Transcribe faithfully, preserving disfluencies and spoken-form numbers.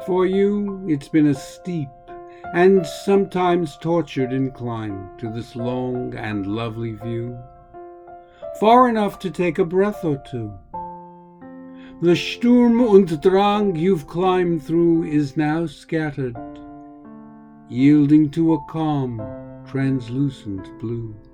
For you, it's been a steep and sometimes tortured incline to this long and lovely view, far enough to take a breath or two. The Sturm und Drang you've climbed through is now scattered, yielding to a calm, translucent blue.